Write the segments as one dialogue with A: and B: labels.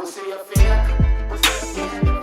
A: Pussy you fake, pussy you fake.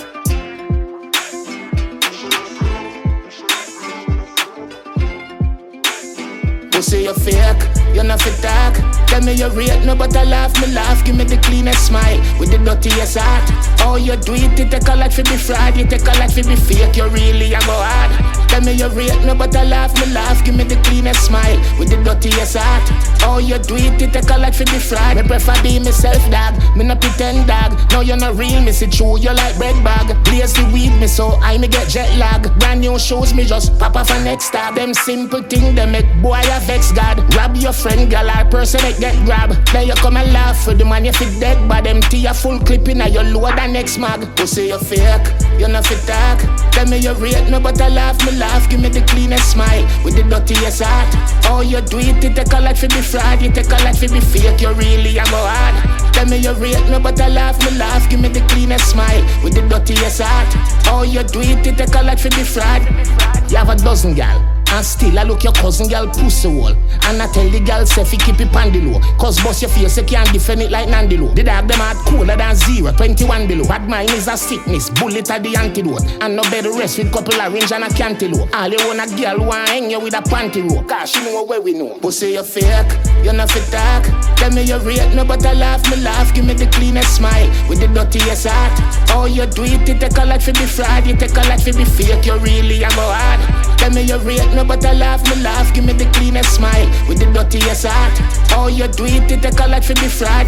A: Pussy you fake, you not fit talk. Tell me you rate no but I laugh, me laugh. Give me the cleanest smile with the dirtiest heart. Oh you do it, you take a lot for be fraud. You take a lot for be fake, you really a go hard. Tell me you rate no but I laugh, me laugh. Give me the cleanest smile with the dirtiest heart. Oh you do it, you take a lot for be fraud. Me prefer be myself dog, me no pretend dog. No you not real, me see true, you like bread bag. Blaze the weed me so I me get jet lag. Brand new shoes me just pop off a next star. Them simple thing they make boy a vex God. Rob your friend girl or person that get grab. Then you come and laugh for the man you fit dead. But them tea a full clip in a your load the next mag. Pussy you fake, you not fit talk. Tell me you rate no but I laugh, me laugh. Give me the cleanest smile with the dirtiest heart. Oh you do it, you take a lot for be fraud. You take a lot for be fake, you really a go hard. Tell me you rate no but I laugh, me laugh. Give me the cleanest smile with the dirtiest heart. Oh you do it, you take a lot for be fraud. You have a dozen gal and still I look your cousin girl pussy wall. And I tell the girl say fi keep it on the low. Cause boss your face you can't defend it like Nandilo. The dog them hard cooler than 0, 21 below. Bad mind is a sickness, bullet are the antidote. And no better rest with couple orange and a cantaloupe. All you want a girl want hang you with a panty rope. Cause she know where we know. Pussy you fake, you not fit talk. Tell me you rate no but I laugh, me laugh. Give me the cleanest smile with the dirtiest heart. Oh you do it, you take a lot for be fraud. You take a lot for be fake, you really a go hard. Tell me you rate no but I laugh, me laugh. Give me the cleanest smile with the dirtiest heart. Oh you do it, you take a lot for be fraud.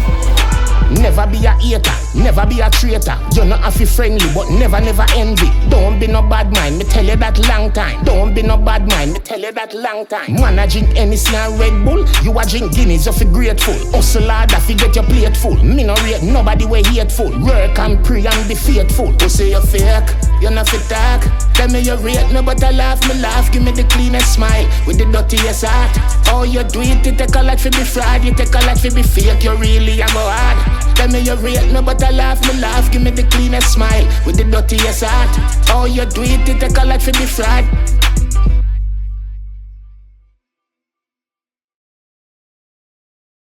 A: Never be a hater, never be a traitor. You not have to friendly, but never envy. Don't be no bad mind, me tell you that long time. Don't be no bad mind, me tell you that long time. Man a drink Hennessy and Red Bull, you a drink Guinness, you feel grateful. Hustle hard, if you get your plate full. Me no rate nobody way hateful. Work and pray and be faithful. Pussy you fake, you not fit talk. Tell me you rate no but I laugh, me laugh. Give me the cleanest smile with the dirtiest heart. Oh you do it, you take a lot for be fraud. You take a lot for be fake, you really a go hard. Tell me you rate no but I laugh, me laugh. Give me the cleanest smile with the dirtiest heart. Oh you do it, you take a lot for be fraud.